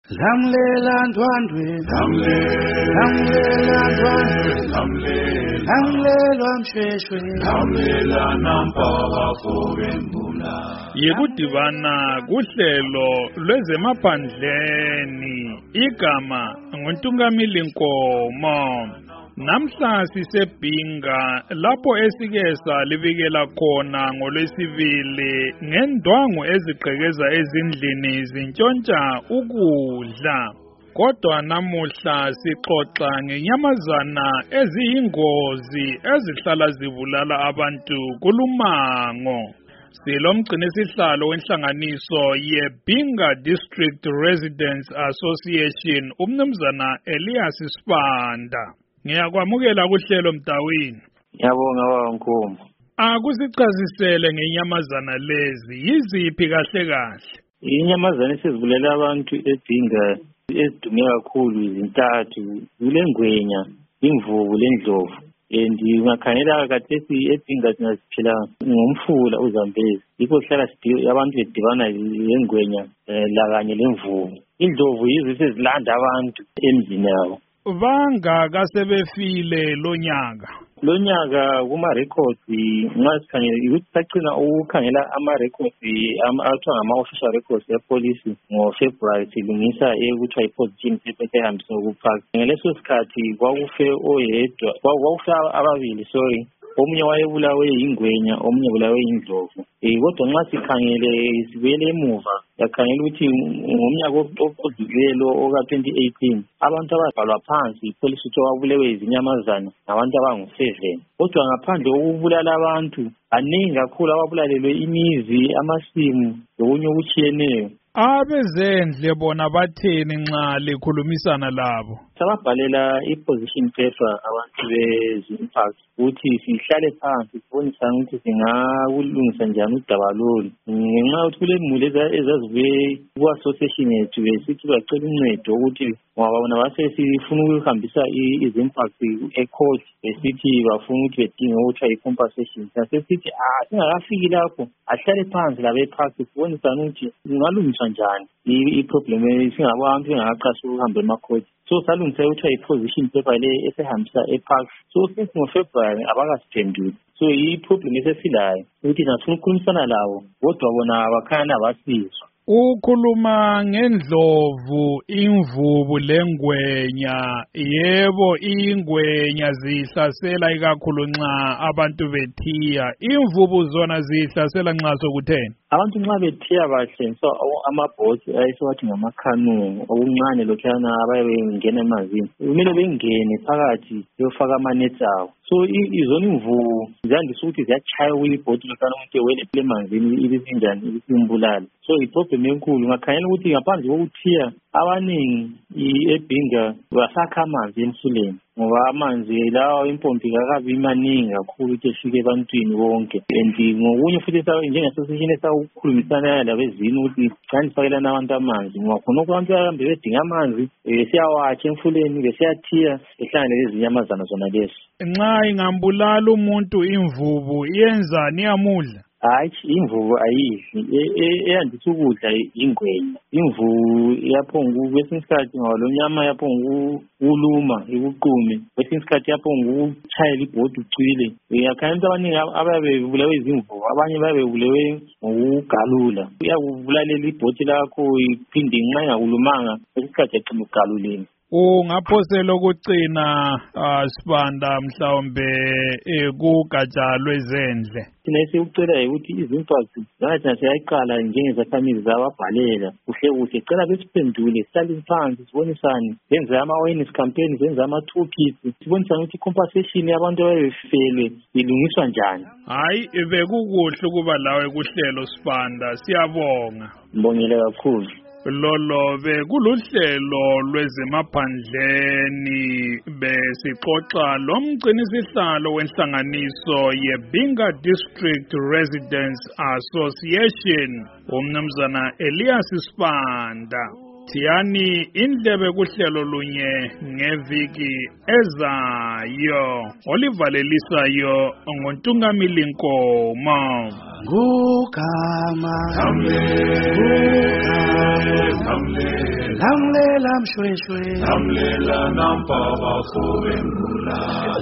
Lamlela ndwandwe, lamlela ndwandwe, lamlela msheshwe, lamlela nampaka fobembula. Yekudibana kuhlelo lwezemaphandleni igama nguNtungamili Nkomo. Namhla sisebhinga lapho esike salibikela khona ngolwesibili ngendwangu ezigqekeza ezindlini zintshontsha ukudla. Kodwa namuhla sixoxa ngenyamazana eziyingozi ezihlala zibulala abantu kulumango. Silomgcinisihlalo wenhlanganiso yeBhinga District Residents Association umnumzana Elias Sibanda. Ngiyakwamukela kuhlelo Mdawini. Ngiyabonga Nkomo. Akusichazisele ngenyamazana lezi yiziphi kahle kahle? Inyamazana esizibulela abantu eBhinga ezidume kakhulu izintathu kulengwenya, imvubu lendlovu. Ungakhangela kathesi eBhinga singaziphila ngomfula uZambezi. Yikho sihlala abantu bedibana lengwenya lakanye lemvubu. Indlovu yizo esezilanda abantu emzini yabo. Bangaka sebefile lonyaka? Lonyaka kuma-records nxa sikhangela ukuthi sacina ukukhangela ama-records athiwa ngama-official records epolisi ngoFebruary silungisa ekuthiwa yi-position paper ehambisa ukuphatha. Ngaleso sikhathi kwakufe oyedwa, kwakufe ababili sorry. Omunye wayebulawe yingwenya, omunye ebulawe yindlovu. Kodwa nxa sikhangele sibuyele emuva yakhangela ukuthi ngomnyaka odlulelo oka-2018 abantu ababhalwa phansi ipolisi ukuthi babulewe izinyamazana ngabantu abangu-7. Kodwa ngaphandle kokubulala abantu baningi kakhulu ababulalelwe imizi, amasimu lokunye okutshiyeneyo. Abezendle bona batheni nxa likhulumisana labo? Sababhalela i-position paper abantu bezimpact ukuthi sihlale phansi sibonisane ukuthi singakulungisa njani udaba lolu. Ngenxa yokuthi kulemuli ezazibuye ku-association yethu besithi bacela uncedo ukuthi ngoba bona basesifuna ukuhambisa izimpact e-court besithi bafuna ukuthi bedinge ukuthiwa i-compensation. Sasithi singakafiki lapho ahlale phansi labe-park sibonisane ukuthi kungalungiswa njani i-problem singabantu bengakaqashi ukuhamba emakhoti. So salungisa ukuthiwa i-position paper le esehambisa e-park. So since ngoFebruary abakasiphenduli. So i-problem esesilayo ukuthi sifuna ukukhulumisana labo kodwa bona abakhanya abasizwa. Ukhuluma ngendlovu, imvubu lengwenya. Yebo, ingwenya zihlasela ikakhulu nxa abantu bethiya. Imvubu zona zihlasela nxa sokutheni? Abantu nxa bethiya bahlengiswa amabhoti ayisowathi ngamakhanu okuncane lokhuyana abayabe bengena emanzini. Kumele bengene phakathi beyofaka amanethi abo. So izona imvubu ziyandisa ukuthi ziyatshaya ibhoti lokhuyana umuntu ewele emanzini ibisinjani ibisimbulala. So iproblem enkulu ngakhangela ukuthi ngaphandle kokuthiya abaningi eBhinga basakha amanzi emfuleni ngoba amanzi lawa impompi kakabi maningi kakhulu ukuthi efike ebantwini bonke. And ngokunye futhi njengasesishini esawukhulumisana labezini ukuthi kandifakelana abantu amanzi ngoba khonokho abantu bahambe bedinga amanzi besiyawatsha emfuleni besiyathiya behlangane lezinyamazana zona lezi. Nxa ingambulala umuntu imvubu iyenzani, iyamudla? Hayi, imvubu ayidli, eyandisa ukudla ingwenya. Imvubu iyaphonga kwesinye isikhathi ngoba lo nyama yaphonga ukuluma ikuqume, kwesinye isikhathi yaphonga ukutshayela ibhodi ucwile. Yakhanya abaningi abayabe bebulawe izimvubu, abanye bayabe bebulewe ngokugalula. Uyakubulalela ibhodi lakho iphinde nxa ingakulumanga kwesinye isikhathi yaqina ukugaluleni. Ungaphosela ukucina Sibanda mhlawumbe kugatsha lwezendle. Thina esikucela ukuthi izimpact zathi siyayiqala njengezakhamizi zababhalela kuhle kuhle cela besiphendule sihlale phansi sibonisane senze ama-awareness campaign senze ama-toolkits sibonisane ukuthi i-compensation yabantu ababefele ilungiswa njani. Hayi bekukuhle ukuba lawe kuhlelo Sibanda, siyabonga. Ngibongele kakhulu. Lolo bekuluhlelo lwezemaphandleni besixoxa lomgcinisihlalo wenhlanganiso yeBhinga District Residents Association umnumzana Elias Sibanda. thiyani indlebe kuhlelo lunye ngeviki ezayo olivalelisayo ngontungamili Nkomo. Ngugama lamlela mshweshwe lamlela nampa bafowembula